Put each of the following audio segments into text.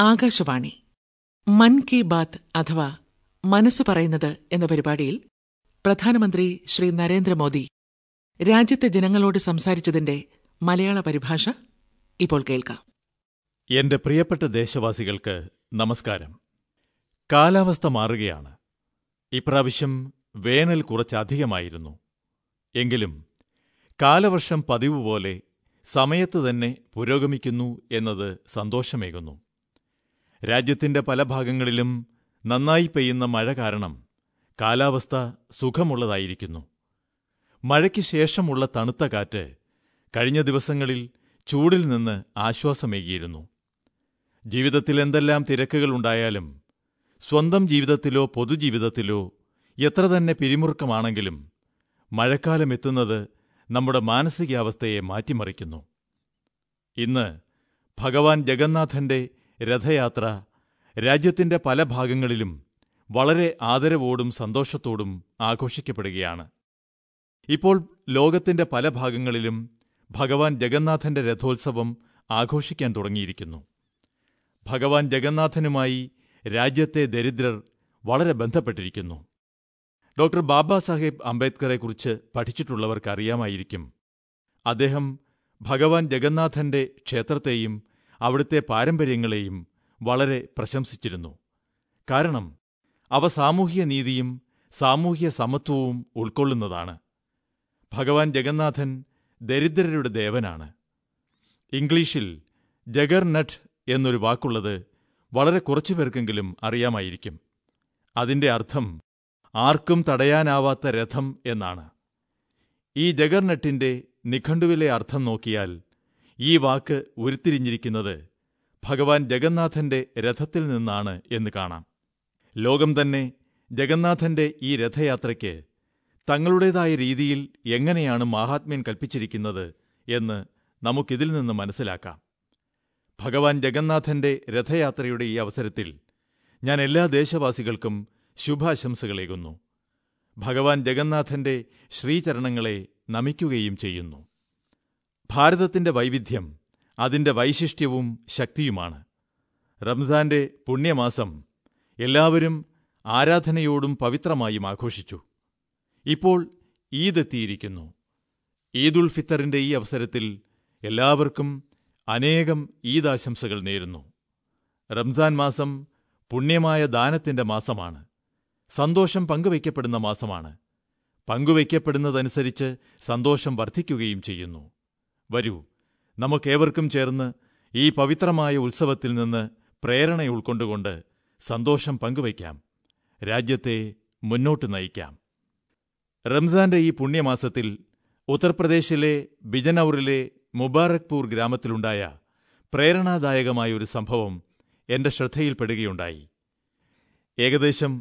ആകാശവാണി മൻ കി ബാത്ത് അഥവാ മനസ്സ് പറയുന്നത് എന്ന പരിപാടിയിൽ പ്രധാനമന്ത്രി ശ്രീ നരേന്ദ്രമോദി രാജ്യത്തെ ജനങ്ങളോട് സംസാരിച്ചതിന്റെ മലയാള പരിഭാഷ ഇപ്പോൾ കേൾക്കാം. എന്റെ പ്രിയപ്പെട്ട ദേശവാസികൾക്ക് നമസ്കാരം. കാലാവസ്ഥ മാറുകയാണ്. ഇപ്രാവശ്യം വേനൽ കുറച്ചധികമായിരുന്നു. എങ്കിലും കാലവർഷം പതിവ് പോലെ സമയത്ത് തന്നെ പുരോഗമിക്കുന്നു എന്നത് സന്തോഷമേകുന്നു. രാജ്യത്തിന്റെ പല ഭാഗങ്ങളിലും നന്നായി പെയ്യുന്ന മഴ കാരണം കാലാവസ്ഥ സുഖമുള്ളതായിരിക്കുന്നു. മഴയ്ക്ക് ശേഷമുള്ള തണുത്ത കാറ്റ് കഴിഞ്ഞ ദിവസങ്ങളിൽ ചൂടിൽ നിന്ന് ആശ്വാസമേകിയിരുന്നു. ജീവിതത്തിൽ എന്തെല്ലാം തിരക്കുകളുണ്ടായാലും, സ്വന്തം ജീവിതത്തിലോ പൊതുജീവിതത്തിലോ എത്ര തന്നെ പിരിമുറുക്കമാണെങ്കിലും മഴക്കാലമെത്തുന്നത് നമ്മുടെ മാനസികാവസ്ഥയെ മാറ്റിമറിക്കുന്നു. ഇന്ന് ഭഗവാൻ ജഗന്നാഥന്റെ രഥയാത്ര രാജ്യത്തിന്റെ പല ഭാഗങ്ങളിലും വളരെ ആദരവോടും സന്തോഷത്തോടും ആഘോഷിക്കപ്പെടുകയാണ്. ഇപ്പോൾ ലോകത്തിന്റെ പല ഭാഗങ്ങളിലും ഭഗവാൻ ജഗന്നാഥന്റെ രഥോത്സവം ആഘോഷിക്കാൻ തുടങ്ങിയിരിക്കുന്നു. ഭഗവാൻ ജഗന്നാഥനുമായി രാജ്യത്തെ ദരിദ്രർ വളരെ ബന്ധപ്പെട്ടിരിക്കുന്നു. ഡോക്ടർ ബാബാ സാഹേബ് അംബേദ്കറെക്കുറിച്ച് പഠിച്ചിട്ടുള്ളവർക്കറിയാമായിരിക്കും. അദ്ദേഹം ഭഗവാൻ ജഗന്നാഥന്റെ ക്ഷേത്രത്തെയും അവിടുത്തെ പാരമ്പര്യങ്ങളെയും വളരെ പ്രശംസിച്ചിരുന്നു. കാരണം അവ സാമൂഹ്യ നീതിയും സാമൂഹ്യ സമത്വവും ഉൾക്കൊള്ളുന്നതാണ്. ഭഗവാൻ ജഗന്നാഥൻ ദരിദ്രരുടെ ദേവനാണ്. ഇംഗ്ലീഷിൽ ജഗർനട്ട് എന്നൊരു വാക്കുള്ളത് വളരെ കുറച്ചുപേർക്കെങ്കിലും അറിയാമായിരിക്കും. അതിന്റെ അർത്ഥം ആർക്കും തടയാനാവാത്ത രഥം എന്നാണ്. ഈ ജഗർനട്ടിന്റെ നിഘണ്ടുവിലെ അർത്ഥം നോക്കിയാൽ ഈ വാക്ക് ഉരുത്തിരിഞ്ഞിരിക്കുന്നത് ഭഗവാൻ ജഗന്നാഥന്റെ രഥത്തിൽ നിന്നാണ് എന്ന് കാണാം. ലോകം തന്നെ ജഗന്നാഥന്റെ ഈ രഥയാത്രയ്ക്ക് തങ്ങളുടേതായ രീതിയിൽ എങ്ങനെയാണ് മാഹാത്മ്യം കൽപ്പിച്ചിരിക്കുന്നത് എന്ന് നമുക്കിതിൽ നിന്ന് മനസ്സിലാക്കാം. ഭഗവാൻ ജഗന്നാഥന്റെ രഥയാത്രയുടെ ഈ അവസരത്തിൽ ഞാൻ എല്ലാ ദേശവാസികൾക്കും ശുഭാശംസകളേകുന്നു. ഭഗവാൻ ജഗന്നാഥന്റെ ശ്രീചരണങ്ങളെ നമിക്കുകയും ചെയ്യുന്നു. ഭാരതത്തിന്റെ വൈവിധ്യം അതിന്റെ വൈശിഷ്ട്യവും ശക്തിയുമാണ്. റംസാന്റെ പുണ്യമാസം എല്ലാവരും ആരാധനയോടും പവിത്രമായും ആഘോഷിച്ചു. ഇപ്പോൾ ഈദ് എത്തിയിരിക്കുന്നു. ഈദുൽ ഫിത്തറിന്റെ ഈ അവസരത്തിൽ എല്ലാവർക്കും അനേകം ഈദാശംസകൾ നേരുന്നു. റംസാൻ മാസം പുണ്യമായ ദാനത്തിന്റെ മാസമാണ്. സന്തോഷം പങ്കുവയ്ക്കപ്പെടുന്ന മാസമാണ്. പങ്കുവയ്ക്കപ്പെടുന്നതനുസരിച്ച് സന്തോഷം വർദ്ധിക്കുകയും ചെയ്യുന്നു. വരൂ, നമുക്കേവർക്കും ചേർന്ന് ഈ പവിത്രമായ ഉത്സവത്തിൽ നിന്ന് പ്രേരണ ഉൾക്കൊണ്ടുകൊണ്ട് സന്തോഷം പങ്കുവയ്ക്കാം, രാജ്യത്തെ മുന്നോട്ട് നയിക്കാം. റംസാന്റെ ഈ പുണ്യമാസത്തിൽ ഉത്തർപ്രദേശിലെ ബിജനൌറിലെ മുബാറക്പൂർ ഗ്രാമത്തിലുണ്ടായ പ്രേരണാദായകമായൊരു സംഭവം എന്റെ ശ്രദ്ധയിൽപ്പെടുകയുണ്ടായി. ഏകദേശം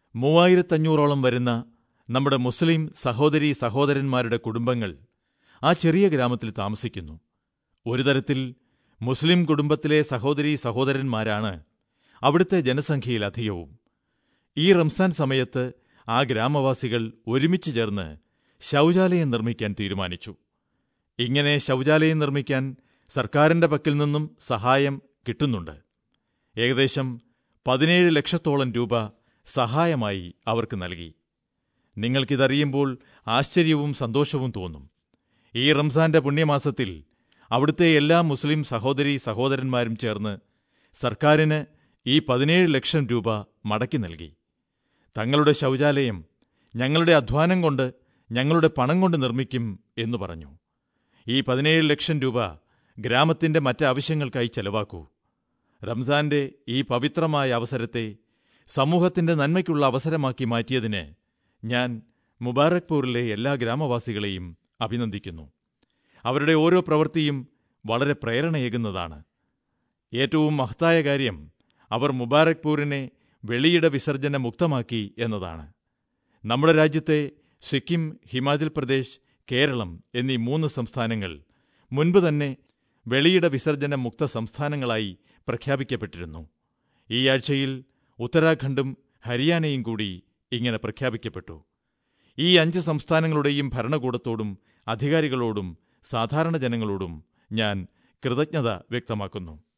3500ഓളം വരുന്ന നമ്മുടെ മുസ്ലിം സഹോദരീ സഹോദരന്മാരുടെ കുടുംബങ്ങൾ ആ ചെറിയ ഗ്രാമത്തിൽ താമസിക്കുന്നു. ഒരു തരത്തിൽ മുസ്ലിം കുടുംബത്തിലെ സഹോദരീ സഹോദരന്മാരാണ് അവിടുത്തെ ജനസംഖ്യയിലധികവും. ഈ റംസാൻ സമയത്ത് ആ ഗ്രാമവാസികൾ ഒരുമിച്ചു ചേർന്ന് ശൗചാലയം നിർമ്മിക്കാൻ തീരുമാനിച്ചു. ഇങ്ങനെ ശൗചാലയം നിർമ്മിക്കാൻ സർക്കാരിന്റെ പക്കൽ നിന്നും സഹായം കിട്ടുന്നുണ്ട്. ഏകദേശം 17 ലക്ഷത്തോളം രൂപ സഹായമായി അവർക്ക് നൽകി. നിങ്ങൾക്കിതറിയുമ്പോൾ ആശ്ചര്യവും സന്തോഷവും തോന്നും. ഈ റംസാന്റെ പുണ്യമാസത്തിൽ അവിടുത്തെ എല്ലാ മുസ്ലിം സഹോദരീ സഹോദരന്മാരും ചേർന്ന് സർക്കാരിന് ഈ 17 ലക്ഷം രൂപ മടക്കി നൽകി. തങ്ങളുടെ ശൗചാലയം ഞങ്ങളുടെ അധ്വാനം കൊണ്ട്, ഞങ്ങളുടെ പണം കൊണ്ട് നിർമ്മിക്കും എന്നു പറഞ്ഞു. ഈ 17 ലക്ഷം രൂപ ഗ്രാമത്തിന്റെ മറ്റാവശ്യങ്ങൾക്കായി ചെലവാക്കൂ. റംസാന്റെ ഈ പവിത്രമായ അവസരത്തെ സമൂഹത്തിന്റെ നന്മയ്ക്കുള്ള അവസരമാക്കി മാറ്റിയതിന് ഞാൻ മുബാറക്പൂരിലെ എല്ലാ ഗ്രാമവാസികളെയും അഭിനന്ദിക്കുന്നു. അവരുടെ ഓരോ പ്രവൃത്തിയും വളരെ പ്രേരണയേകുന്നതാണ്. ഏറ്റവും മഹത്തായ കാര്യം അവർ മുബാറക്പൂരിനെ വെളിയിട വിസർജന മുക്തമാക്കി എന്നതാണ്. നമ്മുടെ രാജ്യത്തെ സിക്കിം, ഹിമാചൽ പ്രദേശ്, കേരളം എന്നീ 3 സംസ്ഥാനങ്ങൾ മുൻപ് തന്നെ വെളിയിട വിസർജന മുക്ത സംസ്ഥാനങ്ങളായി പ്രഖ്യാപിക്കപ്പെട്ടിരുന്നു. ഈ ആഴ്ചയിൽ ഉത്തരാഖണ്ഡും ഹരിയാനയും കൂടി ഇങ്ങനെ പ്രഖ്യാപിക്കപ്പെട്ടു. ഈ 5 സംസ്ഥാനങ്ങളുടെയും ഭരണകൂടത്തോടും അധികാരികളോടും സാധാരണ ജനങ്ങളോടും ഞാൻ കൃതജ്ഞത വ്യക്തമാക്കുന്നു.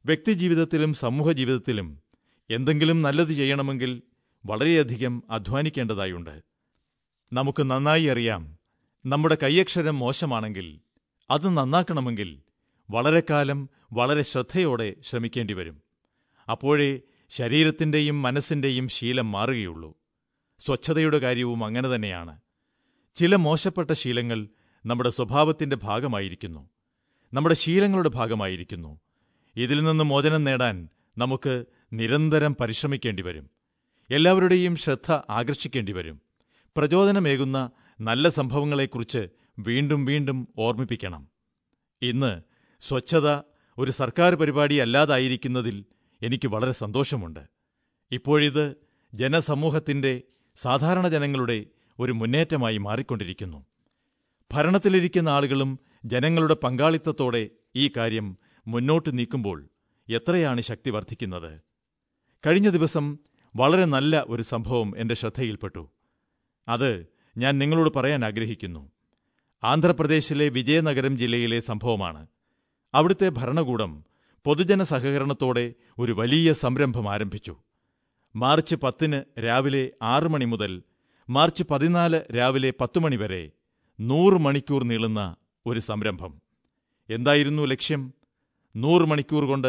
വ്യക്തിജീവിതത്തിലും സമൂഹജീവിതത്തിലും എന്തെങ്കിലും നല്ലത് ചെയ്യണമെങ്കിൽ വളരെയധികം അധ്വാനിക്കേണ്ടതായുണ്ട്. നമുക്ക് നന്നായി അറിയാം, നമ്മുടെ കൈയക്ഷരം മോശമാണെങ്കിൽ അത് നന്നാക്കണമെങ്കിൽ വളരെക്കാലം വളരെ ശ്രദ്ധയോടെ ശ്രമിക്കേണ്ടിവരും. അപ്പോഴേ ശരീരത്തിൻ്റെയും മനസ്സിൻ്റെയും ശീലം മാറുകയുള്ളൂ. സ്വച്ഛതയുടെ കാര്യവും അങ്ങനെ തന്നെയാണ്. ചില മോശപ്പെട്ട ശീലങ്ങൾ നമ്മുടെ സ്വഭാവത്തിന്റെ ഭാഗമായിരിക്കുന്നു, നമ്മുടെ ശീലങ്ങളുടെ ഭാഗമായിരിക്കുന്നു. ഇതിൽ നിന്ന് മോചനം നേടാൻ നമുക്ക് നിരന്തരം പരിശ്രമിക്കേണ്ടിവരും. എല്ലാവരുടെയും ശ്രദ്ധ ആകർഷിക്കേണ്ടിവരും. പ്രചോദനമേകുന്ന നല്ല സംഭവങ്ങളെക്കുറിച്ച് വീണ്ടും വീണ്ടും ഓർമ്മിപ്പിക്കണം. ഇന്ന് സ്വച്ഛത ഒരു സർക്കാർ പരിപാടിയല്ലാതായിരിക്കുന്നതിൽ എനിക്ക് വളരെ സന്തോഷമുണ്ട്. ഇപ്പോഴിത് ജനസമൂഹത്തിന്റെ, സാധാരണ ജനങ്ങളുടെ ഒരു മുന്നേറ്റമായി മാറിക്കൊണ്ടിരിക്കുന്നു. ഭരണത്തിലിരിക്കുന്ന ആളുകളും ജനങ്ങളുടെ പങ്കാളിത്തത്തോടെ ഈ കാര്യം മുന്നോട്ട് നീക്കുമ്പോൾ എത്രയാണ് ശക്തി വർദ്ധിക്കുന്നത്. കഴിഞ്ഞ ദിവസം വളരെ നല്ല ഒരു സംഭവം എന്റെ ശ്രദ്ധയിൽപ്പെട്ടു. അത് ഞാൻ നിങ്ങളോട് പറയാൻ ആഗ്രഹിക്കുന്നു. ആന്ധ്രാപ്രദേശിലെ വിജയനഗരം ജില്ലയിലെ സംഭവമാണ്. അവിടുത്തെ ഭരണകൂടം പൊതുജന സഹകരണത്തോടെ ഒരു വലിയ സംരംഭം ആരംഭിച്ചു. മാർച്ച് 10 രാവിലെ 6 മണി മുതൽ മാർച്ച് 14 രാവിലെ 10 മണി വരെ 100 മണിക്കൂർ നീളുന്ന ഒരു സംരംഭം. എന്തായിരുന്നു ലക്ഷ്യം? 100 മണിക്കൂർ കൊണ്ട്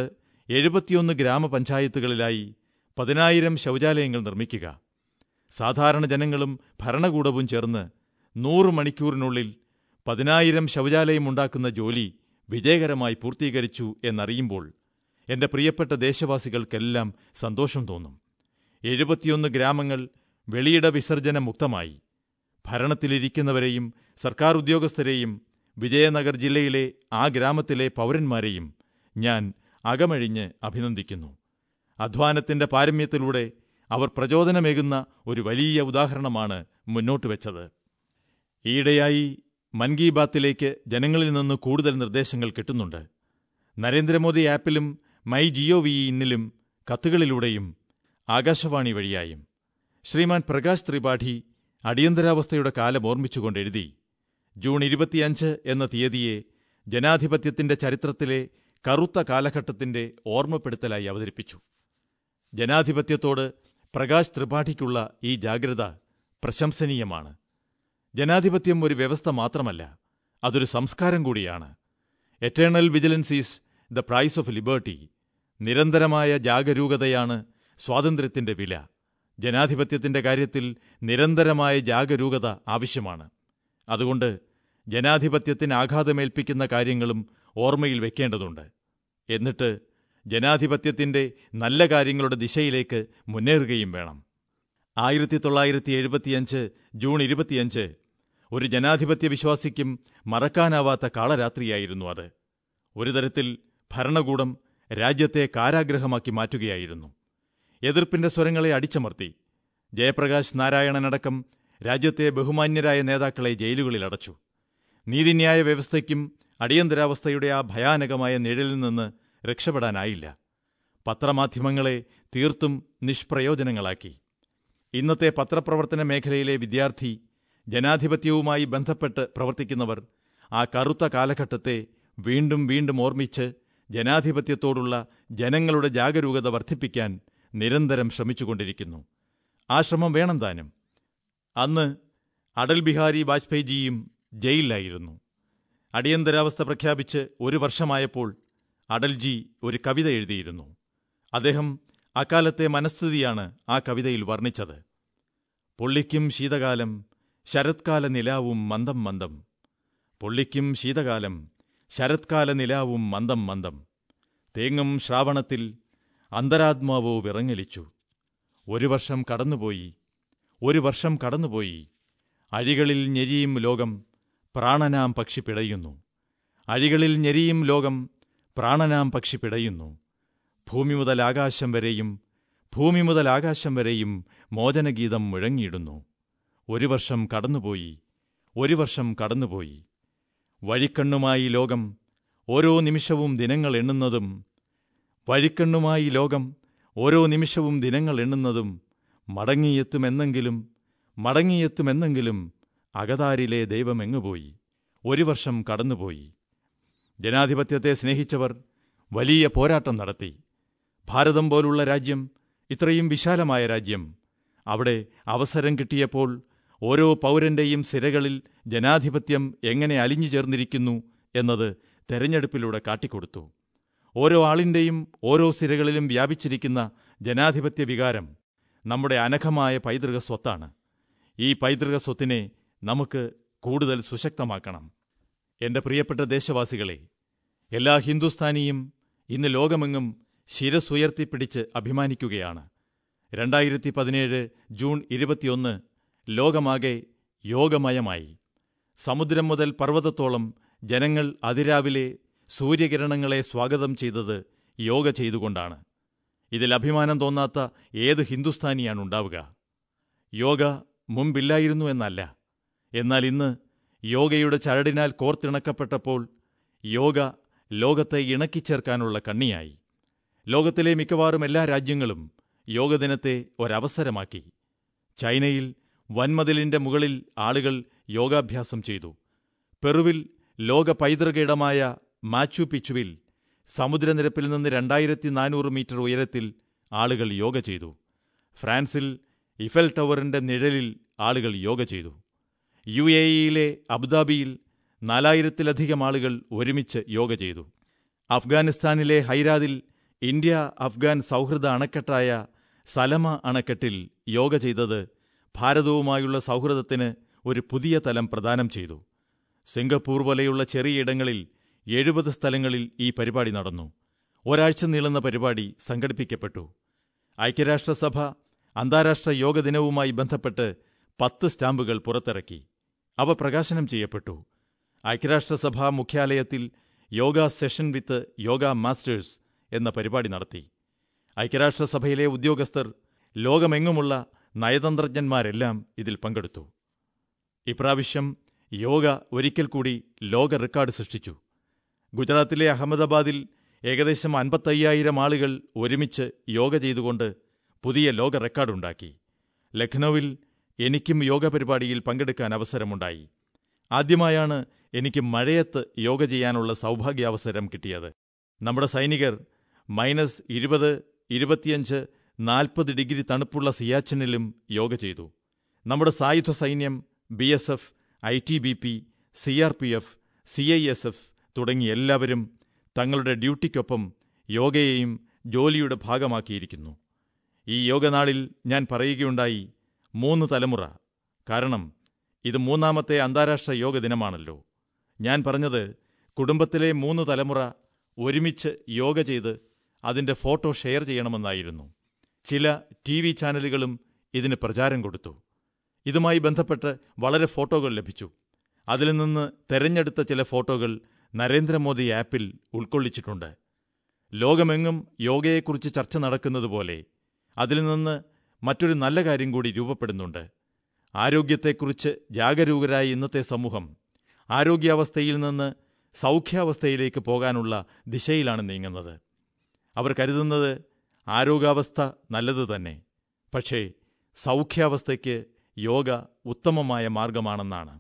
71 ഗ്രാമപഞ്ചായത്തുകളിലായി 10,000 ശൗചാലയങ്ങൾ നിർമ്മിക്കുക. സാധാരണ ജനങ്ങളും ഭരണകൂടവും ചേർന്ന് 100 മണിക്കൂറിനുള്ളിൽ 10,000 ശൗചാലയമുണ്ടാക്കുന്ന ജോലി വിജയകരമായി പൂർത്തീകരിച്ചു എന്നറിയുമ്പോൾ എന്റെ പ്രിയപ്പെട്ട ദേശവാസികൾക്കെല്ലാം സന്തോഷം തോന്നും. 71 ഗ്രാമങ്ങൾ വെളിയിട വിസർജന മുക്തമായി. ഭരണത്തിലിരിക്കുന്നവരെയും സർക്കാർ ഉദ്യോഗസ്ഥരെയും വിജയനഗർ ജില്ലയിലെ ആ ഗ്രാമത്തിലെ പൗരന്മാരെയും ഞാൻ അകമഴിഞ്ഞ് അഭിനന്ദിക്കുന്നു. അധ്വാനത്തിന്റെ പാരമ്യത്തിലൂടെ അവർ പ്രചോദനമേകുന്ന ഒരു വലിയ ഉദാഹരണമാണ് മുന്നോട്ടുവച്ചത്. ഈയിടെയായി മൻ കീ ബാത്തിലേക്ക് ജനങ്ങളിൽ നിന്ന് കൂടുതൽ നിർദ്ദേശങ്ങൾ കിട്ടുന്നുണ്ട്. നരേന്ദ്രമോദി ആപ്പിലും MyGov-in-ലും കത്തുകളിലൂടെയും ആകാശവാണി വഴിയായും. ശ്രീമാൻ പ്രകാശ് ത്രിപാഠി അടിയന്തരാവസ്ഥയുടെ കാലം ഓർമ്മിച്ചുകൊണ്ട് എഴുതി, ജൂൺ 25 എന്ന തീയതിയെ ജനാധിപത്യത്തിന്റെ ചരിത്രത്തിലെ കറുത്ത കാലഘട്ടത്തിന്റെ ഓർമ്മപ്പെടുത്തലായി അവതരിപ്പിച്ചു. ജനാധിപത്യത്തോട് പ്രകാശ് ത്രിപാഠിക്കുള്ള ഈ ജാഗ്രത പ്രശംസനീയമാണ്. ജനാധിപത്യം ഒരു വ്യവസ്ഥ മാത്രമല്ല, അതൊരു സംസ്കാരം കൂടിയാണ്. Eternal vigilance is the price of liberty. നിരന്തരമായ ജാഗരൂകതയാണ് സ്വാതന്ത്ര്യത്തിന്റെ വില. ജനാധിപത്യത്തിന്റെ കാര്യത്തിൽ നിരന്തരമായ ജാഗരൂകത ആവശ്യമാണ്. അതുകൊണ്ട് ജനാധിപത്യത്തിന് ആഘാതമേൽപ്പിക്കുന്ന കാര്യങ്ങളും ഓർമ്മയിൽ വയ്ക്കേണ്ടതുണ്ട്. എന്നിട്ട് ജനാധിപത്യത്തിന്റെ നല്ല കാര്യങ്ങളുടെ ദിശയിലേക്ക് മുന്നേറുകയും വേണം. 1975 ജൂൺ 25 ഒരു ജനാധിപത്യ വിശ്വാസിക്കും മറക്കാനാവാത്ത കാളരാത്രിയായിരുന്നു അത്. ഒരു തരത്തിൽ ഭരണകൂടം രാജ്യത്തെ കാരാഗ്രഹമാക്കി മാറ്റുകയായിരുന്നു. എതിർപ്പിന്റെ സ്വരങ്ങളെ അടിച്ചമർത്തി. ജയപ്രകാശ് നാരായണനടക്കം രാജ്യത്തെ ബഹുമാന്യരായ നേതാക്കളെ ജയിലുകളിലടച്ചു. നീതിന്യായ വ്യവസ്ഥയ്ക്കും അടിയന്തരാവസ്ഥയുടെ ആ ഭയാനകമായ നിഴലിൽ നിന്ന് രക്ഷപ്പെടാനായില്ല. പത്രമാധ്യമങ്ങളെ തീർത്തും നിഷ്പ്രയോജനങ്ങളാക്കി. ഇന്നത്തെ പത്രപ്രവർത്തന മേഖലയിലെ വിദ്യാർത്ഥി, ജനാധിപത്യവുമായി ബന്ധപ്പെട്ട് പ്രവർത്തിക്കുന്നവർ ആ കറുത്ത കാലഘട്ടത്തെ വീണ്ടും വീണ്ടും ഓർമ്മിച്ച് ജനാധിപത്യത്തോടുള്ള ജനങ്ങളുടെ ജാഗരൂകത വർദ്ധിപ്പിക്കാൻ നിരന്തരം ശ്രമിച്ചുകൊണ്ടിരിക്കുന്നു. ആ ശ്രമം വേണം താനും. അന്ന് അടൽ ബിഹാരി വാജ്പേയിജിയും ജയിലിലായിരുന്നു. അടിയന്തരാവസ്ഥ പ്രഖ്യാപിച്ച് 1 വർഷമായപ്പോൾ അടൽജി ഒരു കവിത എഴുതിയിരുന്നു. അദ്ദേഹം അക്കാലത്തെ മനസ്ഥിതിയാണ് ആ കവിതയിൽ വർണ്ണിച്ചത്. പൊള്ളിക്കും ശീതകാലം ശരത്കാല നിലാവും മന്ദം മന്ദം. പൊള്ളിക്കും ശീതകാലം ശരത്കാല നിലാവും മന്ദം മന്ദം. തേങ്ങും ശ്രാവണത്തിൽ അന്തരാത്മാവോ വിറങ്ങലിച്ചു. 1 വർഷം കടന്നുപോയി, 1 വർഷം കടന്നുപോയി. അഴികളിൽ ഞെരിയും ലോകം, പ്രാണനാം പക്ഷി പിടയുന്നു. അഴികളിൽ ഞെരിയും ലോകം, പ്രാണനാം പക്ഷി പിടയുന്നു. ഭൂമി മുതൽ ആകാശം വരെയും, ഭൂമി മുതൽ ആകാശം വരെയും മോചനഗീതം മുഴങ്ങിയിടുന്നു. 1 വർഷം കടന്നുപോയി, 1 വർഷം കടന്നുപോയി. വഴിക്കണ്ണുമായി ലോകം ഓരോ നിമിഷവും ദിനങ്ങൾ എണ്ണുന്നതും, വഴിക്കണ്ണുമായി ലോകം ഓരോ നിമിഷവും ദിനങ്ങൾ എണ്ണുന്നതും, മടങ്ങിയെത്തുമെന്നെങ്കിലും മടങ്ങിയെത്തുമെന്നെങ്കിലും അകതാരിലെ ദൈവമെങ്ങുപോയി. 1 വർഷം കടന്നുപോയി. ജനാധിപത്യത്തെ സ്നേഹിച്ചവർ വലിയ പോരാട്ടം നടത്തി. ഭാരതം പോലുള്ള രാജ്യം, ഇത്രയും വിശാലമായ രാജ്യം, അവിടെ അവസരം കിട്ടിയപ്പോൾ ഓരോ പൗരന്റെയും സിരകളിൽ ജനാധിപത്യം എങ്ങനെ അലിഞ്ഞു ചേർന്നിരിക്കുന്നു എന്നത് തെരഞ്ഞെടുപ്പിലൂടെ കാട്ടിക്കൊടുത്തു. ഓരോ ആളിന്റെയും ഓരോ സിരകളിലും വ്യാപിച്ചിരിക്കുന്ന ജനാധിപത്യ വികാരം നമ്മുടെ അനഘമായ പൈതൃക സ്വത്താണ്. ഈ പൈതൃക സ്വത്തിനെ നമുക്ക് കൂടുതൽ സുശക്തമാക്കണം. എന്റെ പ്രിയപ്പെട്ട ദേശവാസികളെ, എല്ലാ ഹിന്ദുസ്ഥാനിയും ഇന്ന് ലോകമെങ്ങും ശിരസ്സുയർത്തിപ്പിടിച്ച് അഭിമാനിക്കുകയാണ്. 2017 ജൂൺ 21 ലോകമാകെ യോഗമയമായി. സമുദ്രം മുതൽ പർവ്വതത്തോളം ജനങ്ങൾ അതിരാവിലെ സൂര്യകിരണങ്ങളെ സ്വാഗതം ചെയ്തത് യോഗ ചെയ്തുകൊണ്ടാണ്. ഇതിൽ അഭിമാനം തോന്നാത്ത ഏത് ഹിന്ദുസ്ഥാനിയാണുണ്ടാവുക? യോഗ മുമ്പില്ലായിരുന്നു എന്നല്ല, എന്നാൽ ഇന്ന് യോഗയുടെ ചരടിനാൽ കോർത്തിണക്കപ്പെട്ടപ്പോൾ യോഗ ലോകത്തെ ഇണക്കിച്ചേർക്കാനുള്ള കണ്ണിയായി. ലോകത്തിലെ മിക്കവാറും എല്ലാ രാജ്യങ്ങളും യോഗദിനത്തെ ഒരവസരമാക്കി. ചൈനയിൽ വൻമതിലിന്റെ മുകളിൽ ആളുകൾ യോഗാഭ്യാസം ചെയ്തു. പെറുവിൽ ലോക പൈതൃക ഇടമായ മാച്ചു പിച്ചുവിൽ സമുദ്രനിരപ്പിൽ നിന്ന് 2400 മീറ്റർ ഉയരത്തിൽ ആളുകൾ യോഗ ചെയ്തു. ഫ്രാൻസിൽ ഇഫൽ ടവറിന്റെ നിഴലിൽ ആളുകൾ യോഗ ചെയ്തു. UAEയിലെ അബുദാബിയിൽ 4000-ലധികം ആളുകൾ ഒരുമിച്ച് യോഗ ചെയ്തു. അഫ്ഗാനിസ്ഥാനിലെ ഹൈരാതിൽ ഇന്ത്യ അഫ്ഗാൻ സൗഹൃദ അണക്കെട്ടായ സലമ അണക്കെട്ടിൽ യോഗ ചെയ്തത് ഭാരതവുമായുള്ള സൗഹൃദത്തിന് ഒരു പുതിയ തലം പ്രദാനം ചെയ്തു. സിംഗപ്പൂർ പോലെയുള്ള ചെറിയ ഇടങ്ങളിൽ 70 സ്ഥലങ്ങളിൽ ഈ പരിപാടി നടന്നു. ഒരാഴ്ച നീളുന്ന പരിപാടി സംഘടിപ്പിക്കപ്പെട്ടു. ഐക്യരാഷ്ട്രസഭ അന്താരാഷ്ട്ര യോഗ ദിനവുമായി ബന്ധപ്പെട്ട് 10 സ്റ്റാമ്പുകൾ പുറത്തിറക്കി. അവ പ്രകാശനം ചെയ്യപ്പെട്ടു. ഐക്യരാഷ്ട്രസഭാ മുഖ്യാലയത്തിൽ yoga session with yoga masters എന്ന പരിപാടി നടത്തി. ഐക്യരാഷ്ട്രസഭയിലെ ഉദ്യോഗസ്ഥർ, ലോകമെങ്ങുമുള്ള നയതന്ത്രജ്ഞന്മാരെല്ലാം ഇതിൽ പങ്കെടുത്തു. ഇപ്രാവശ്യം യോഗ ഒരിക്കൽ കൂടി ലോക റെക്കോർഡ് സൃഷ്ടിച്ചു. ഗുജറാത്തിലെ അഹമ്മദാബാദിൽ ഏകദേശം 55,000 ആളുകൾ ഒരുമിച്ച് യോഗ ചെയ്തുകൊണ്ട് പുതിയ ലോക റെക്കോർഡുണ്ടാക്കി. ലഖ്നൌവിൽ എനിക്കും യോഗ പരിപാടിയിൽ പങ്കെടുക്കാൻ അവസരമുണ്ടായി. ആദ്യമായാണ് എനിക്ക് മഴയത്ത് യോഗ ചെയ്യാനുള്ള സൗഭാഗ്യാവസരം കിട്ടിയത്. നമ്മുടെ സൈനികർ -20, 25, 40 ഡിഗ്രി തണുപ്പുള്ള സിയാച്ചിനിലും യോഗ ചെയ്തു. നമ്മുടെ സായുധ സൈന്യം, BSF, ITBP, CRPF, CISF തുടങ്ങി എല്ലാവരും തങ്ങളുടെ ഡ്യൂട്ടിക്കൊപ്പം യോഗയെയും ജോലിയുടെ ഭാഗമാക്കിയിരിക്കുന്നു. ഈ യോഗനാളിൽ ഞാൻ പറയുകയുണ്ടായി, 3 തലമുറ. കാരണം ഇത് 3ാമത്തെ അന്താരാഷ്ട്ര യോഗ ദിനമാണല്ലോ. ഞാൻ പറഞ്ഞത് കുടുംബത്തിലെ 3 തലമുറ ഒരുമിച്ച് യോഗ ചെയ്ത് അതിന്റെ ഫോട്ടോ ഷെയർ ചെയ്യണമെന്നായിരുന്നു. ചില TV ചാനലുകളും ഇതിന് പ്രചാരം കൊടുത്തു. ഇതുമായി ബന്ധപ്പെട്ട് വളരെ ഫോട്ടോകൾ ലഭിച്ചു. അതിൽ നിന്ന് തെരഞ്ഞെടുത്ത ചില ഫോട്ടോകൾ നരേന്ദ്രമോദി ആപ്പിൽ ഉൾക്കൊള്ളിച്ചിട്ടുണ്ട്. ലോകമെങ്ങും യോഗയെക്കുറിച്ച് ചർച്ച നടക്കുന്നതുപോലെ അതിൽ നിന്ന് മറ്റൊരു നല്ല കാര്യം കൂടി രൂപപ്പെടുന്നുണ്ട്. ആരോഗ്യത്തെക്കുറിച്ച് ജാഗരൂകരായ ഇന്നത്തെ സമൂഹം ആരോഗ്യാവസ്ഥയിൽ നിന്ന് സൗഖ്യാവസ്ഥയിലേക്ക് പോകാനുള്ള ദിശയിലാണ് നീങ്ങുന്നത്. അവർ കരുതുന്നത് ആരോഗ്യാവസ്ഥ നല്ലത് തന്നെ, പക്ഷേ സൗഖ്യാവസ്ഥയ്ക്ക് യോഗ ഉത്തമമായ മാർഗമാണെന്നാണ്.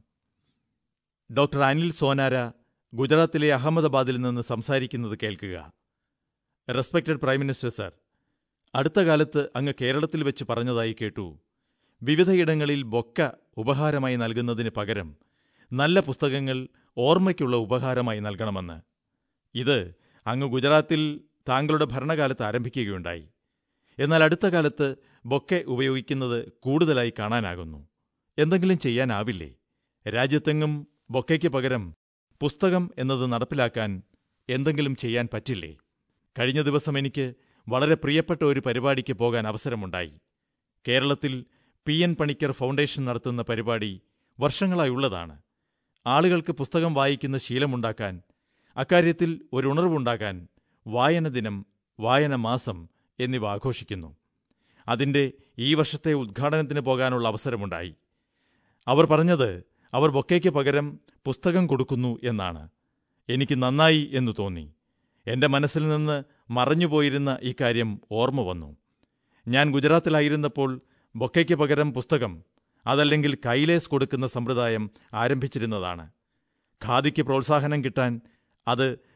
ഡോക്ടർ അനിൽ സോനാര ഗുജറാത്തിലെ അഹമ്മദാബാദിൽ നിന്ന് സംസാരിക്കുന്നത് കേൾക്കുക. റെസ്പെക്റ്റഡ് പ്രൈം മിനിസ്റ്റർ സർ, അടുത്ത കാലത്ത് അങ്ങ് കേരളത്തിൽ വെച്ച് പറഞ്ഞതായി കേട്ടു, വിവിധയിടങ്ങളിൽ ബൊക്ക ഉപഹാരമായി നൽകുന്നതിന് പകരം നല്ല പുസ്തകങ്ങൾ ഓർമ്മയ്ക്കുള്ള ഉപഹാരമായി നൽകണമെന്ന്. ഇത് അങ്ങ് ഗുജറാത്തിൽ താങ്കളുടെ ഭരണകാലത്ത് ആരംഭിക്കുകയുണ്ടായി. എന്നാൽ അടുത്ത കാലത്ത് ബൊക്കെ ഉപയോഗിക്കുന്നത് കൂടുതലായി കാണാനാകുന്നു. എന്തെങ്കിലും ചെയ്യാനാവില്ലേ? രാജ്യത്തെങ്ങും ബൊക്കയ്ക്ക് പകരം പുസ്തകം എന്നത് നടപ്പിലാക്കാൻ എന്തെങ്കിലും ചെയ്യാൻ പറ്റില്ലേ? കഴിഞ്ഞ ദിവസം എനിക്ക് വളരെ പ്രിയപ്പെട്ട ഒരു പരിപാടിക്ക് പോകാൻ അവസരമുണ്ടായി. കേരളത്തിൽ PN പണിക്കർ ഫൗണ്ടേഷൻ നടത്തുന്ന പരിപാടി വർഷങ്ങളായുള്ളതാണ്. ആളുകൾക്ക് പുസ്തകം വായിക്കുന്ന ശീലമുണ്ടാക്കാൻ, അക്കാര്യത്തിൽ ഒരു ഉണർവുണ്ടാക്കാൻ വായന ദിനം, വായന മാസം എന്നിവ ആഘോഷിക്കുന്നു. അതിന്റെ ഈ വർഷത്തെ ഉദ്ഘാടനത്തിന് പോകാനുള്ള അവസരമുണ്ടായി. അവർ പറഞ്ഞത് അവർ ബൊക്കയ്ക്ക് പകരം പുസ്തകം കൊടുക്കുന്നു എന്നാണ്. എനിക്ക് നന്നായി എന്നു തോന്നി. എന്റെ മനസ്സിൽ നിന്ന് മറഞ്ഞുപോയിരുന്ന ഈ കാര്യം ഓർമ്മ വന്നു. ഞാൻ ഗുജറാത്തിലായിരുന്നപ്പോൾ ബൊക്കയ്ക്ക് പകരം പുസ്തകം, അതല്ലെങ്കിൽ കൈലേസ് കൊടുക്കുന്ന സമ്പ്രദായം ആരംഭിച്ചിരുന്നതാണ്. ഖാദിക്ക് പ്രോത്സാഹനം കിട്ടാൻ അത്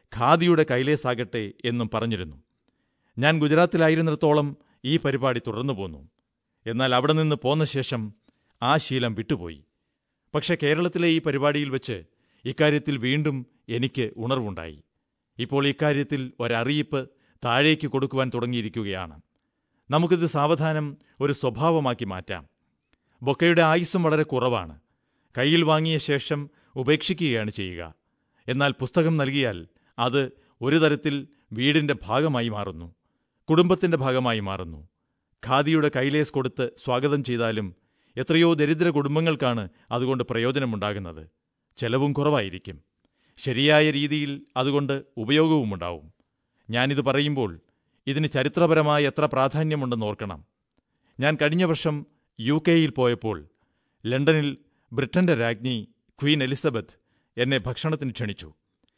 ഖാദിയുടെ കൈലേസാകട്ടെ എന്നും പറഞ്ഞിരുന്നു. ഞാൻ ഗുജറാത്തിലായിരുന്നിടത്തോളം ഈ പരിപാടി തുടർന്നു പോന്നു. എന്നാൽ അവിടെ നിന്ന് പോന്ന ശേഷം ആ ശീലം വിട്ടുപോയി. പക്ഷെ കേരളത്തിലെ ഈ പരിപാടിയിൽ വച്ച് ഇക്കാര്യത്തിൽ വീണ്ടും എനിക്ക് ഉണർവുണ്ടായി. ഇപ്പോൾ ഇക്കാര്യത്തിൽ ഒരറിയിപ്പ് താഴേക്ക് കൊടുക്കുവാൻ തുടങ്ങിയിരിക്കുകയാണ്. നമുക്കിത് സാവധാനം ഒരു സ്വഭാവമാക്കി മാറ്റാം. ബൊക്കയുടെ ആയുസ്സും വളരെ കുറവാണ്. കയ്യിൽ വാങ്ങിയ ശേഷം ഉപേക്ഷിക്കുകയാണ് ചെയ്യുക. എന്നാൽ പുസ്തകം നൽകിയാൽ അത് ഒരു തരത്തിൽ വീടിന്റെ ഭാഗമായി മാറുന്നു, കുടുംബത്തിന്റെ ഭാഗമായി മാറുന്നു. ഖാദിയുടെ കൈലേസ് കൊടുത്ത് സ്വാഗതം ചെയ്താലും എത്രയോ ദരിദ്ര കുടുംബങ്ങൾക്കാണ് അതുകൊണ്ട് പ്രയോജനമുണ്ടാകുന്നത്. ചെലവും കുറവായിരിക്കും. ശരിയായ രീതിയിൽ അതുകൊണ്ട് ഉപയോഗവുമുണ്ടാവും. ഞാനിത് പറയുമ്പോൾ ഇതിന് ചരിത്രപരമായ എത്ര പ്രാധാന്യമുണ്ടെന്ന് ഓർക്കണം. ഞാൻ കഴിഞ്ഞ വർഷം UK പോയപ്പോൾ ലണ്ടനിൽ ബ്രിട്ടന്റെ രാജ്ഞി ക്വീൻ എലിസബത്ത് എന്നെ ഭക്ഷണത്തിന് ക്ഷണിച്ചു.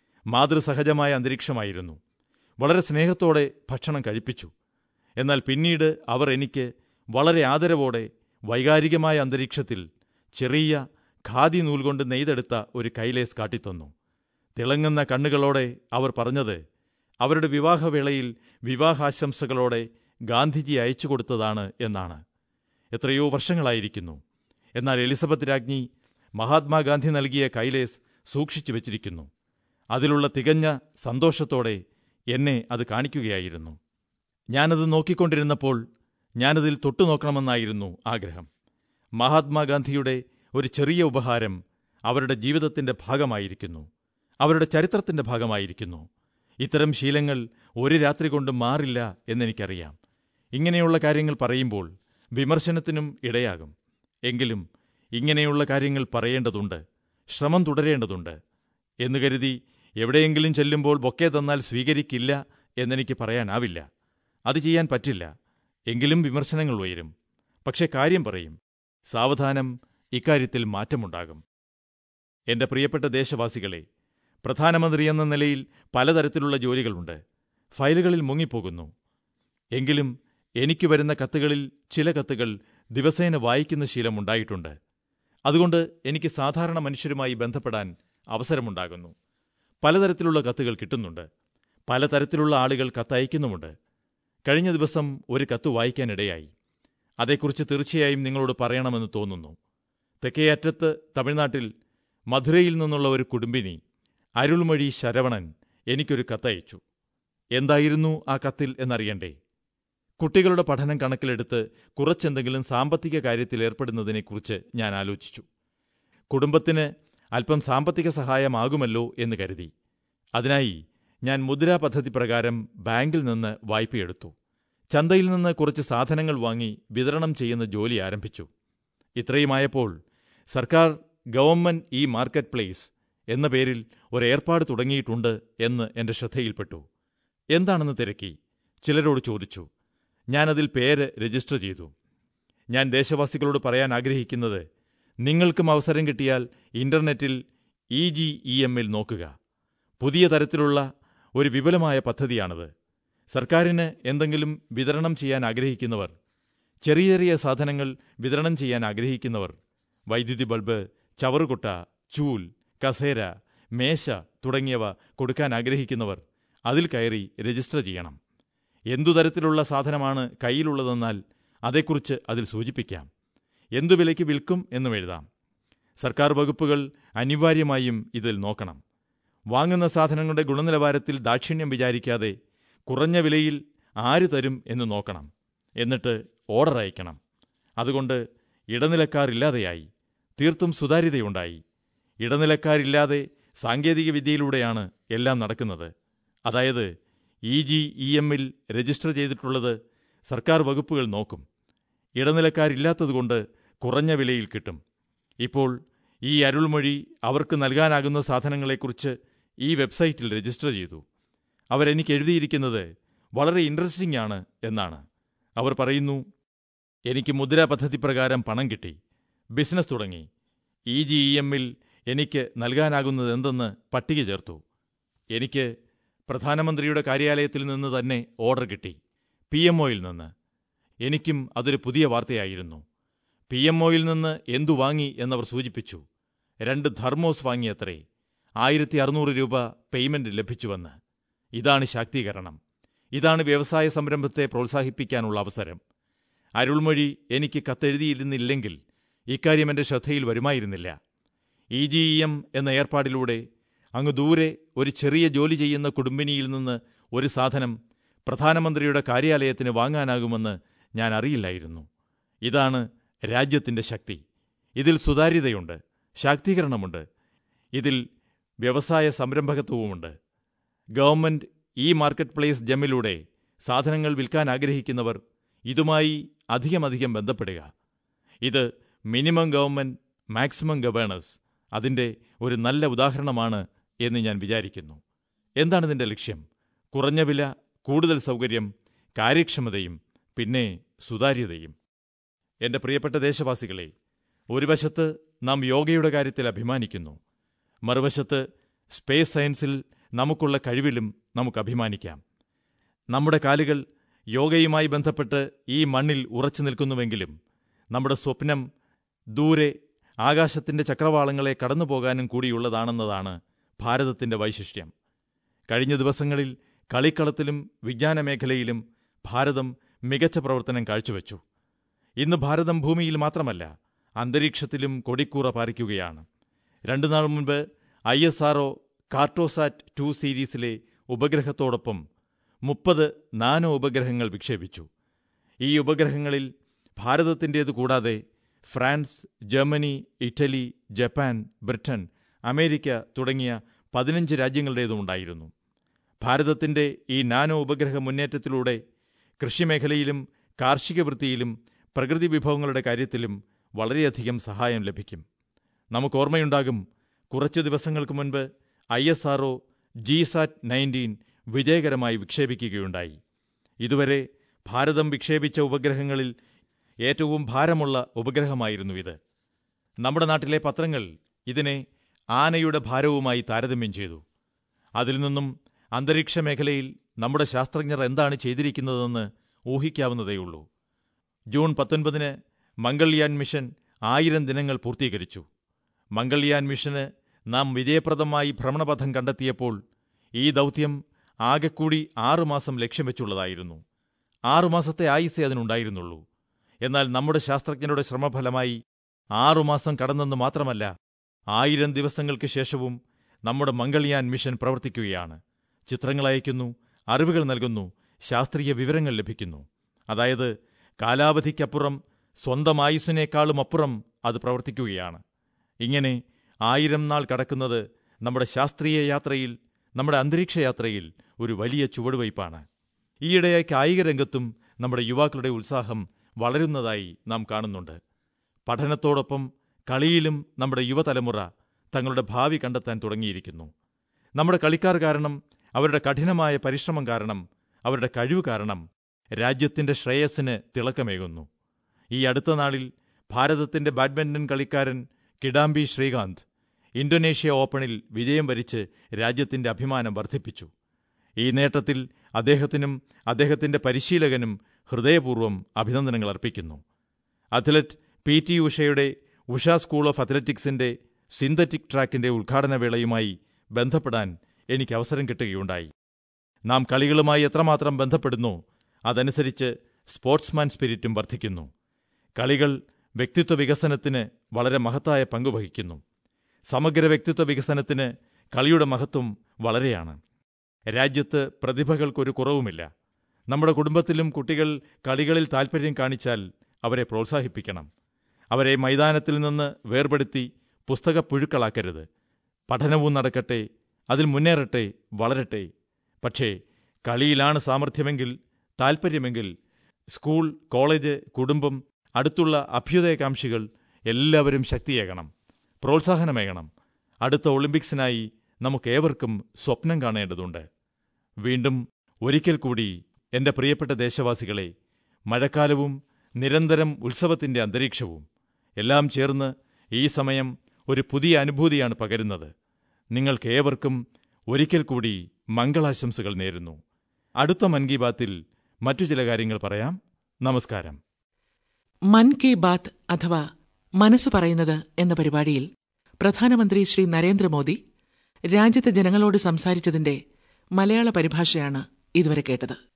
മാതൃസഹജമായ അന്തരീക്ഷമായിരുന്നു. വളരെ സ്നേഹത്തോടെ ഭക്ഷണം കഴിപ്പിച്ചു. എന്നാൽ പിന്നീട് അവർ എനിക്ക് വളരെ ആദരവോടെ വൈകാരികമായ അന്തരീക്ഷത്തിൽ ചെറിയ ഖാദി നൂൽകൊണ്ട് നെയ്തെടുത്ത ഒരു കൈലേസ് കാട്ടിത്തന്നു. തിളങ്ങുന്ന കണ്ണുകളോടെ അവർ പറഞ്ഞത് അവരുടെ വിവാഹവേളയിൽ വിവാഹാശംസകളോടെ ഗാന്ധിജി അയച്ചു കൊടുത്തതാണ് എന്നാണ്. എത്രയോ വർഷങ്ങളായിരിക്കുന്നു. എന്നാൽ എലിസബത്ത് രാജ്ഞി മഹാത്മാഗാന്ധി നൽകിയ കൈലേസ് സൂക്ഷിച്ചു വച്ചിരിക്കുന്നു. അതിലുള്ള തികഞ്ഞ സന്തോഷത്തോടെ എന്നെ അത് കാണിക്കുകയായിരുന്നു. ഞാനത് നോക്കിക്കൊണ്ടിരുന്നപ്പോൾ ഞാനതിൽ തൊട്ടുനോക്കണമെന്നായിരുന്നു ആഗ്രഹം. മഹാത്മാഗാന്ധിയുടെ ഒരു ചെറിയ ഉപഹാരം അവരുടെ ജീവിതത്തിന്റെ ഭാഗമായിരിക്കുന്നു, അവരുടെ ചരിത്രത്തിന്റെ ഭാഗമായിരിക്കുന്നു. ഇത്തരം ശീലങ്ങൾ ഒരു രാത്രി കൊണ്ട് മാറില്ല എന്നെനിക്കറിയാം. ഇങ്ങനെയുള്ള കാര്യങ്ങൾ പറയുമ്പോൾ വിമർശനത്തിനും ഇടയാകും. എങ്കിലും ഇങ്ങനെയുള്ള കാര്യങ്ങൾ പറയേണ്ടതുണ്ട്, ശ്രമം തുടരേണ്ടതുണ്ട് എന്നു കരുതി എവിടെയെങ്കിലും ചെല്ലുമ്പോൾ ബൊക്കെ തന്നാൽ സ്വീകരിക്കില്ല എന്നെനിക്ക് പറയാനാവില്ല. അത് ചെയ്യാൻ പറ്റില്ല. എങ്കിലും വിമർശനങ്ങൾ ഉയരും. പക്ഷെ കാര്യം പറയും. സാവധാനം ഇക്കാര്യത്തിൽ മാറ്റമുണ്ടാകും. എന്റെ പ്രിയപ്പെട്ട ദേശവാസികളെ, പ്രധാനമന്ത്രി എന്ന നിലയിൽ പലതരത്തിലുള്ള ജോലികളുണ്ട്. ഫയലുകളിൽ മുങ്ങിപ്പോകുന്നു. എങ്കിലും എനിക്കു വരുന്ന കത്തുകളിൽ ചില കത്തുകൾ ദിവസേന വായിക്കുന്ന ശീലമുണ്ടായിട്ടുണ്ട്. അതുകൊണ്ട് എനിക്ക് സാധാരണ മനുഷ്യരുമായി ബന്ധപ്പെടാൻ അവസരമുണ്ടാകുന്നു. പലതരത്തിലുള്ള കത്തുകൾ കിട്ടുന്നുണ്ട്. പലതരത്തിലുള്ള ആളുകൾ കത്തയക്കുന്നുമുണ്ട്. കഴിഞ്ഞ ദിവസം ഒരു കത്ത് വായിക്കാനിടയായി. അതേക്കുറിച്ച് തീർച്ചയായും നിങ്ങളോട് പറയണമെന്ന് തോന്നുന്നു. തെക്കേ അറ്റത്ത് തമിഴ്നാട്ടിൽ മധുരയിൽ നിന്നുള്ള ഒരു കുടുംബിനി അരുൾമൊഴി ശരവണൻ എനിക്കൊരു കത്തയച്ചു. എന്തായിരുന്നു ആ കത്തിൽ എന്നറിയണ്ടേ? കുട്ടികളുടെ പഠനം കണക്കിലെടുത്ത് കുറച്ചെന്തെങ്കിലും സാമ്പത്തിക കാര്യത്തിൽ ഏർപ്പെടുന്നതിനെക്കുറിച്ച് ഞാൻ ആലോചിച്ചു. കുടുംബത്തിന് അല്പം സാമ്പത്തിക സഹായമാകുമല്ലോ എന്ന് കരുതി. അതിനായി ഞാൻ മുദ്രാ പദ്ധതി പ്രകാരം ബാങ്കിൽ നിന്ന് വായ്പയെടുത്തു. ചന്തയിൽ നിന്ന് കുറച്ച് സാധനങ്ങൾ വാങ്ങി വിതരണം ചെയ്യുന്ന ജോലി ആരംഭിച്ചു. ഇത്രയുമായപ്പോൾ സർക്കാർ ഗവൺമെന്റ് മാർക്കറ്റ് പ്ലേസ് എന്ന പേരിൽ ഒരേർപ്പാട് തുടങ്ങിയിട്ടുണ്ട് എന്ന് എന്റെ ശ്രദ്ധയിൽപ്പെട്ടു. എന്താണെന്ന് തിരക്കി. ചിലരോട് ചോദിച്ചു. ഞാനതിൽ പേര് രജിസ്റ്റർ ചെയ്തു. ഞാൻ ദേശവാസികളോട് പറയാൻ ആഗ്രഹിക്കുന്നത്, നിങ്ങൾക്കും അവസരം കിട്ടിയാൽ ഇന്റർനെറ്റിൽ EGEMൽ നോക്കുക. പുതിയ തരത്തിലുള്ള ഒരു വിപുലമായ പദ്ധതിയാണത്. സർക്കാരിന് എന്തെങ്കിലും വിതരണം ചെയ്യാൻ ആഗ്രഹിക്കുന്നവർ, ചെറിയ ചെറിയ സാധനങ്ങൾ വിതരണം ചെയ്യാൻ ആഗ്രഹിക്കുന്നവർ, വൈദ്യുതി ബൾബ്, ചവറുകൊട്ട, ചൂൽ, കസേര, മേശ തുടങ്ങിയവ കൊടുക്കാൻ ആഗ്രഹിക്കുന്നവർ അതിൽ കയറി രജിസ്റ്റർ ചെയ്യണം. എന്തു തരത്തിലുള്ള സാധനമാണ് കയ്യിലുള്ളതെന്നാൽ അതേക്കുറിച്ച് അതിൽ സൂചിപ്പിക്കാം. എന്തു വിലയ്ക്ക് വിൽക്കും എന്നും എഴുതാം. സർക്കാർ വകുപ്പുകൾ അനിവാര്യമായും ഇതിൽ നോക്കണം. വാങ്ങുന്ന സാധനങ്ങളുടെ ഗുണനിലവാരത്തിൽ ദാക്ഷിണ്യം വിചാരിക്കാതെ കുറഞ്ഞ വിലയിൽ ആര് തരും എന്ന് നോക്കണം. എന്നിട്ട് ഓർഡർ അയക്കണം. അതുകൊണ്ട് ഇടനിലക്കാരില്ലാതെയായി. തീർത്തും സുതാര്യതയുണ്ടായി. ഇടനിലക്കാരില്ലാതെ സാങ്കേതികവിദ്യയിലൂടെയാണ് എല്ലാം നടക്കുന്നത്. അതായത് EGEMൽ രജിസ്റ്റർ ചെയ്തിട്ടുള്ളത് സർക്കാർ വകുപ്പുകൾ നോക്കും. ഇടനിലക്കാരില്ലാത്തതുകൊണ്ട് കുറഞ്ഞ വിലയിൽ കിട്ടും. ഇപ്പോൾ ഈ അരുൾമൊഴി അവർക്ക് നൽകാനാകുന്ന സാധനങ്ങളെക്കുറിച്ച് ഈ വെബ്സൈറ്റിൽ രജിസ്റ്റർ ചെയ്തു. അവരെനിക്ക് എഴുതിയിരിക്കുന്നത് വളരെ ഇൻട്രസ്റ്റിംഗ് ആണ് എന്നാണ്. അവർ പറയുന്നു, എനിക്ക് മുദ്രാ പദ്ധതി പ്രകാരം പണം കിട്ടി, ബിസിനസ് തുടങ്ങി. EGEMൽ എനിക്ക് നൽകാനാകുന്നതെന്തെന്ന് പട്ടിക ചേർത്തു. എനിക്ക് പ്രധാനമന്ത്രിയുടെ കാര്യാലയത്തിൽ നിന്ന് തന്നെ ഓർഡർ കിട്ടി, PMOയിൽ നിന്ന്. എനിക്കും അതൊരു പുതിയ വാർത്തയായിരുന്നു. PMOയിൽ നിന്ന് എന്തു വാങ്ങി എന്നവർ സൂചിപ്പിച്ചു. 2 ധർമോസ് വാങ്ങിയത്രേ. 1600 രൂപ പേയ്മെന്റ് ലഭിച്ചുവെന്ന്. ഇതാണ് ശാക്തീകരണം. ഇതാണ് വ്യവസായ സംരംഭത്തെ പ്രോത്സാഹിപ്പിക്കാനുള്ള അവസരം. അരുൾമൊഴി എനിക്ക് കത്തെഴുതിയിരുന്നില്ലെങ്കിൽ ഇക്കാര്യം എൻ്റെ ശ്രദ്ധയിൽ വരുമായിരുന്നില്ല. EGEM എന്ന ഏർപ്പാടിലൂടെ അങ്ങ് ദൂരെ ഒരു ചെറിയ ജോലി ചെയ്യുന്ന കുടുംബിനിയിൽ നിന്ന് ഒരു സാധനം പ്രധാനമന്ത്രിയുടെ കാര്യാലയത്തിന് വാങ്ങാനാകുമെന്ന് ഞാൻ അറിയില്ലായിരുന്നു. ഇതാണ് രാജ്യത്തിൻ്റെ ശക്തി. ഇതിൽ സുതാര്യതയുണ്ട്, ശാക്തീകരണമുണ്ട്, ഇതിൽ വ്യവസായ സംരംഭകത്വവുമുണ്ട്. ഗവൺമെന്റ് മാർക്കറ്റ് പ്ലേസ് ജെമ്മിലൂടെ സാധനങ്ങൾ വിൽക്കാൻ ആഗ്രഹിക്കുന്നവർ ഇതുമായി അധികം ബന്ധപ്പെടുക. ഇത് മിനിമം ഗവൺമെന്റ് മാക്സിമം ഗവേണൻസ്, അതിൻ്റെ ഒരു നല്ല ഉദാഹരണമാണ് എന്ന് ഞാൻ വിചാരിക്കുന്നു. എന്താണ് ഇതിൻ്റെ ലക്ഷ്യം? കുറഞ്ഞ വില, കൂടുതൽ സൗകര്യം, കാര്യക്ഷമതയും പിന്നെ സുതാര്യതയും. എൻ്റെ പ്രിയപ്പെട്ട ദേശവാസികളെ, ഒരു വശത്ത് നാം യോഗയുടെ കാര്യത്തിൽ അഭിമാനിക്കുന്നു, മറുവശത്ത് സ്പേസ് സയൻസിൽ നമുക്കുള്ള കഴിവിലും നമുക്ക് അഭിമാനിക്കാം. നമ്മുടെ കാലുകൾ യോഗയുമായി ബന്ധപ്പെട്ട് ഈ മണ്ണിൽ ഉറച്ചു നിൽക്കുന്നുവെങ്കിലും നമ്മുടെ സ്വപ്നം ദൂരെ ആകാശത്തിൻ്റെ ചക്രവാളങ്ങളെ കടന്നുപോകാനും കൂടിയുള്ളതാണെന്നതാണ് ഭാരതത്തിൻ്റെ വൈശിഷ്ട്യം. കഴിഞ്ഞ ദിവസങ്ങളിൽ കളിക്കളത്തിലും വിജ്ഞാനമേഖലയിലും ഭാരതം മികച്ച പ്രവർത്തനം കാഴ്ചവെച്ചു. ഇന്ന് ഭാരതം ഭൂമിയിൽ മാത്രമല്ല, അന്തരീക്ഷത്തിലും കൊടിക്കൂറ പാറിക്കുകയാണ്. 2 നാൾ മുൻപ് ISRO കാർട്ടോസാറ്റ് 2 സീരീസിലെ ഉപഗ്രഹത്തോടൊപ്പം 30 നാനോ ഉപഗ്രഹങ്ങൾ വിക്ഷേപിച്ചു. ഈ ഉപഗ്രഹങ്ങളിൽ ഭാരതത്തിൻ്റേതു കൂടാതെ France, Germany, Italy, Japan, Britain, America തുടങ്ങിയ 15 രാജ്യങ്ങളുടേതുമുണ്ടായിരുന്നു. ഭാരതത്തിൻ്റെ ഈ നാനോ ഉപഗ്രഹ മുന്നേറ്റത്തിലൂടെ കൃഷിമേഖലയിലും കാർഷിക വൃത്തിയിലും പ്രകൃതി വിഭവങ്ങളുടെ കാര്യത്തിലും വളരെയധികം സഹായം ലഭിക്കും. നമുക്കോർമ്മയുണ്ടാകും, കുറച്ച് ദിവസങ്ങൾക്ക് മുൻപ് ISRO GSAT-19 വിജയകരമായി വിക്ഷേപിക്കുകയുണ്ടായി. ഇതുവരെ ഭാരതം വിക്ഷേപിച്ച ഉപഗ്രഹങ്ങളിൽ ഏറ്റവും ഭാരമുള്ള ഉപഗ്രഹമായിരുന്നു ഇത്. നമ്മുടെ നാട്ടിലെ പത്രങ്ങൾ ഇതിനെ ആനയുടെ ഭാരവുമായി താരതമ്യം ചെയ്തു. അതിൽ നിന്നും അന്തരീക്ഷ മേഖലയിൽ നമ്മുടെ ശാസ്ത്രജ്ഞർ എന്താണ് ചെയ്തിരിക്കുന്നതെന്ന് ഊഹിക്കാവുന്നതേയുള്ളൂ. ജൂൺ 19 മംഗൾയാൻ മിഷൻ 1000 ദിനങ്ങൾ പൂർത്തീകരിച്ചു. മംഗൾയാൻ മിഷന് നാം വിജയപ്രദമായി ഭ്രമണപഥം കണ്ടെത്തിയപ്പോൾ ഈ ദൗത്യം ആകെക്കൂടി 6 മാസം ലക്ഷ്യം വെച്ചുള്ളതായിരുന്നു. 6 മാസത്തെ ആയുസ്സേ അതിനുണ്ടായിരുന്നുള്ളൂ. എന്നാൽ നമ്മുടെ ശാസ്ത്രജ്ഞരുടെ ശ്രമഫലമായി 6 മാസം കടന്നെന്ന് മാത്രമല്ല, 1000 ദിവസങ്ങൾക്ക് ശേഷവും നമ്മുടെ മംഗൾയാൻ മിഷൻ പ്രവർത്തിക്കുകയാണ്. ചിത്രങ്ങൾ അയക്കുന്നു, അറിവുകൾ നൽകുന്നു, ശാസ്ത്രീയ വിവരങ്ങൾ ലഭിക്കുന്നു. അതായത് കാലാവധിക്കപ്പുറം, സ്വന്തം ആയുസ്സിനേക്കാളും അപ്പുറം അത് പ്രവർത്തിക്കുകയാണ്. ഇങ്ങനെ 1000 നാൾ കടക്കുന്നത് നമ്മുടെ ശാസ്ത്രീയ യാത്രയിൽ, നമ്മുടെ അന്തരീക്ഷ യാത്രയിൽ ഒരു വലിയ ചുവടുവയ്പ്പാണ്. ഈയിടെയായി കായിക രംഗത്തും നമ്മുടെ യുവാക്കളുടെ ഉത്സാഹം വളരുന്നതായി നാം കാണുന്നുണ്ട്. പഠനത്തോടൊപ്പം കളിയിലും നമ്മുടെ യുവതലമുറ തങ്ങളുടെ ഭാവി കണ്ടെത്താൻ തുടങ്ങിയിരിക്കുന്നു. നമ്മുടെ കളിക്കാർ കാരണം, അവരുടെ കഠിനമായ പരിശ്രമം കാരണം, അവരുടെ കഴിവ് കാരണം രാജ്യത്തിൻ്റെ ശ്രേയസ്സിന് തിളക്കമേകുന്നു. ഈ അടുത്ത നാളിൽ ഭാരതത്തിൻ്റെ ബാഡ്മിന്റൺ കളിക്കാരൻ കിഡാംബി ശ്രീകാന്ത് ഇന്തോനേഷ്യ ഓപ്പണിൽ വിജയം വരിച്ച് രാജ്യത്തിൻ്റെ അഭിമാനം വർദ്ധിപ്പിച്ചു. ഈ നേട്ടത്തിൽ അദ്ദേഹത്തിനും അദ്ദേഹത്തിൻ്റെ പരിശീലകനും ഹൃദയപൂർവ്വം അഭിനന്ദനങ്ങൾ അർപ്പിക്കുന്നു. അത്ലറ്റ് PT ഉഷയുടെ ഉഷ സ്കൂൾ ഓഫ് അത്ലറ്റിക്സിൻ്റെ സിന്തറ്റിക് ട്രാക്കിൻ്റെ ഉദ്ഘാടനവേളയുമായി ബന്ധപ്പെടാൻ എനിക്ക് അവസരം കിട്ടുകയുണ്ടായി. നാം കളികളുമായി എത്രമാത്രം ബന്ധപ്പെടുന്നോ അതനുസരിച്ച് സ്പോർട്സ്മാൻ സ്പിരിറ്റും വർദ്ധിക്കുന്നു. കളികൾ വ്യക്തിത്വ വികസനത്തിന് വളരെ മഹത്തായ പങ്കുവഹിക്കുന്നു. സമഗ്ര വ്യക്തിത്വ വികസനത്തിന് കളിയുടെ മഹത്വം വളരെയാണ്. രാജ്യത്ത് പ്രതിഭകൾക്കൊരു കുറവുമില്ല. നമ്മുടെ കുടുംബത്തിലും കുട്ടികൾ കളികളിൽ താൽപ്പര്യം കാണിച്ചാൽ അവരെ പ്രോത്സാഹിപ്പിക്കണം. അവരെ മൈതാനത്തിൽ നിന്ന് വേർപെടുത്തി പുസ്തകപ്പുഴുക്കളാക്കരുത്. പഠനവും നടക്കട്ടെ, അതിൽ മുന്നേറട്ടെ, വളരട്ടെ. പക്ഷേ കളിയിലാണ് സാമർഥ്യമെങ്കിൽ, താൽപ്പര്യമെങ്കിൽ സ്കൂൾ, കോളേജ്, കുടുംബം, അടുത്തുള്ള അഭ്യുദയകാംക്ഷികൾ എല്ലാവരും ശക്തിയേകണം, പ്രോത്സാഹനമേകണം. അടുത്ത ഒളിമ്പിക്സിനായി നമുക്കേവർക്കും സ്വപ്നം കാണേണ്ടതുണ്ട്. വീണ്ടും ഒരിക്കൽ കൂടി എൻ്റെ പ്രിയപ്പെട്ട ദേശവാസികളെ, മഴക്കാലവും നിരന്തരം ഉത്സവത്തിൻ്റെ അന്തരീക്ഷവും എല്ലാം ചേർന്ന് ഈ സമയം ഒരു പുതിയ അനുഭൂതിയാണ് പകരുന്നത്. നിങ്ങൾക്കേവർക്കും ഒരിക്കൽ കൂടി മംഗളാശംസകൾ നേരുന്നു. അടുത്ത മൻ കി ബാത്തിൽ മറ്റു ചില കാര്യങ്ങൾ പറയാം. നമസ്കാരം. മൻ കി ബാത്ത് അഥവാ മനസ്സ് പറയുന്നത് എന്ന പരിപാടിയിൽ പ്രധാനമന്ത്രി ശ്രീ നരേന്ദ്രമോദി രാജ്യത്തെ ജനങ്ങളോട് സംസാരിച്ചതിന്റെ മലയാള പരിഭാഷയാണ് ഇതുവരെ കേട്ടത്.